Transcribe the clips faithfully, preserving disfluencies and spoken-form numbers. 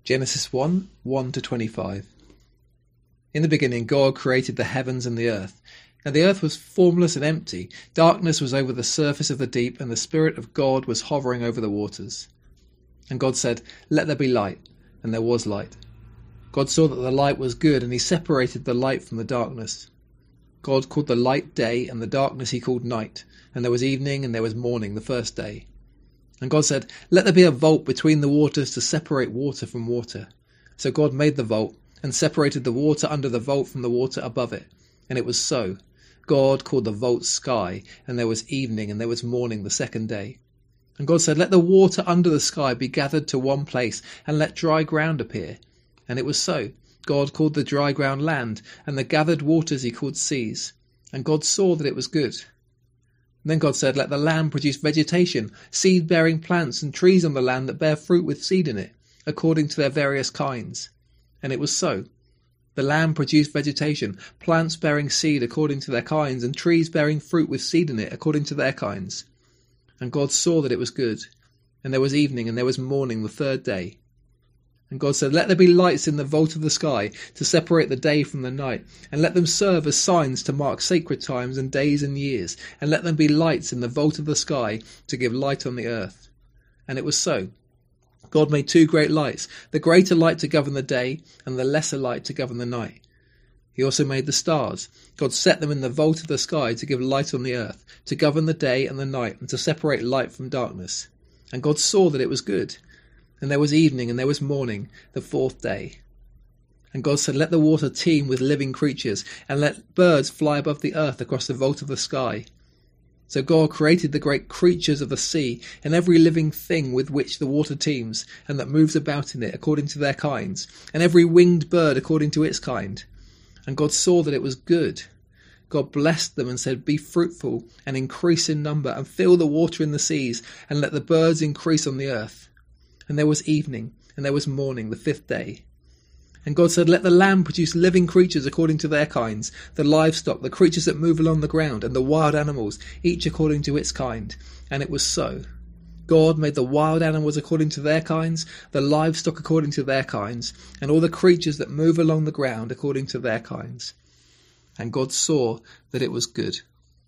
Genesis one, one to twenty-five. In the beginning God created the heavens and the earth. Now the earth was formless and empty. Darkness was over the surface of the deep, and the Spirit of God was hovering over the waters. And God said, "Let there be light," and there was light. God saw that the light was good, and he separated the light from the darkness. God called the light day, and the darkness he called night. And there was evening, and there was morning, the first day. And God said, "Let there be a vault between the waters to separate water from water." So God made the vault, and separated the water under the vault from the water above it. And it was so. God called the vault sky, and there was evening, and there was morning, the second day. And God said, "Let the water under the sky be gathered to one place, and let dry ground appear." And it was so. God called the dry ground land, and the gathered waters he called seas. And God saw that it was good. Then God said, "Let the land produce vegetation, seed-bearing plants, and trees on the land that bear fruit with seed in it, according to their various kinds." And it was so. The land produced vegetation, plants bearing seed according to their kinds, and trees bearing fruit with seed in it according to their kinds. And God saw that it was good. And there was evening, and there was morning, the third day. And God said, "Let there be lights in the vault of the sky to separate the day from the night, and let them serve as signs to mark sacred times and days and years, and let them be lights in the vault of the sky to give light on the earth." And it was so. God made two great lights, the greater light to govern the day, and the lesser light to govern the night. He also made the stars. God set them in the vault of the sky to give light on the earth, to govern the day and the night, and to separate light from darkness. And God saw that it was good. And there was evening, and there was morning, the fourth day. And God said, "Let the water teem with living creatures, and let birds fly above the earth across the vault of the sky." So God created the great creatures of the sea, and every living thing with which the water teems, and that moves about in it according to their kinds, and every winged bird according to its kind. And God saw that it was good. God blessed them and said, "Be fruitful, and increase in number, and fill the water in the seas, and let the birds increase on the earth." And there was evening, and there was morning, the fifth day. And God said, "Let the land produce living creatures according to their kinds, the livestock, the creatures that move along the ground, and the wild animals, each according to its kind." And it was so. God made the wild animals according to their kinds, the livestock according to their kinds, and all the creatures that move along the ground according to their kinds. And God saw that it was good.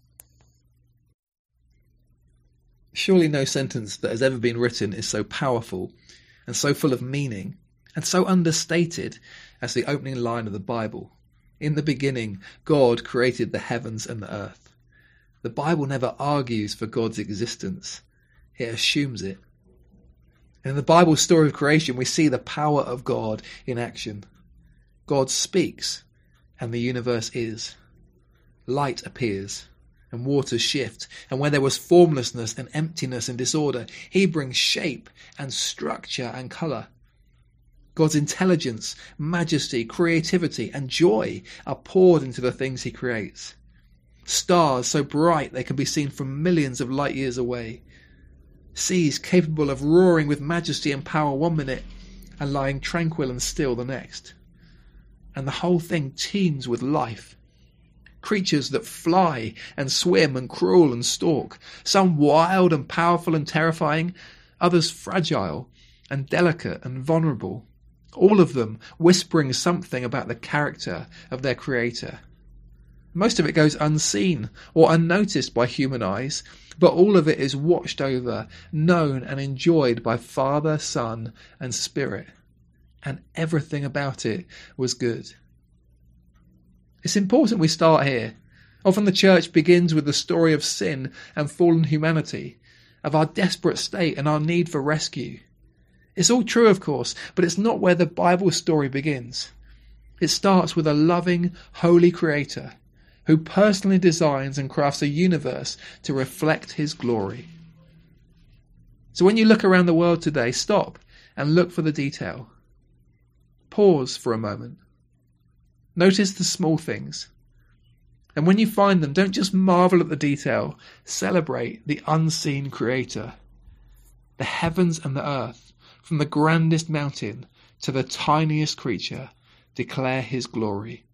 Surely no sentence that has ever been written is so powerful and so full of meaning and so understated as the opening line of the Bible. In the beginning, God created the heavens and the earth. The Bible never argues for God's existence. It assumes it. In the Bible's story of creation, we see the power of God in action. God speaks, and the universe is. Light appears, and waters shift, and where there was formlessness and emptiness and disorder, he brings shape and structure and colour. God's intelligence, majesty, creativity and joy are poured into the things he creates. Stars so bright they can be seen from millions of light years away. Seas capable of roaring with majesty and power one minute and lying tranquil and still the next. And the whole thing teems with life. Creatures that fly and swim and crawl and stalk, some wild and powerful and terrifying, others fragile and delicate and vulnerable, all of them whispering something about the character of their creator. Most of it goes unseen or unnoticed by human eyes, but all of it is watched over, known and enjoyed by Father, Son and Spirit, and everything about it was good. It's important we start here. Often the church begins with the story of sin and fallen humanity, of our desperate state and our need for rescue. It's all true, of course, but it's not where the Bible story begins. It starts with a loving, holy Creator who personally designs and crafts a universe to reflect his glory. So when you look around the world today, stop and look for the detail. Pause for a moment. Notice the small things. And when you find them, don't just marvel at the detail. Celebrate the unseen Creator. The heavens and the earth, from the grandest mountain to the tiniest creature, declare his glory.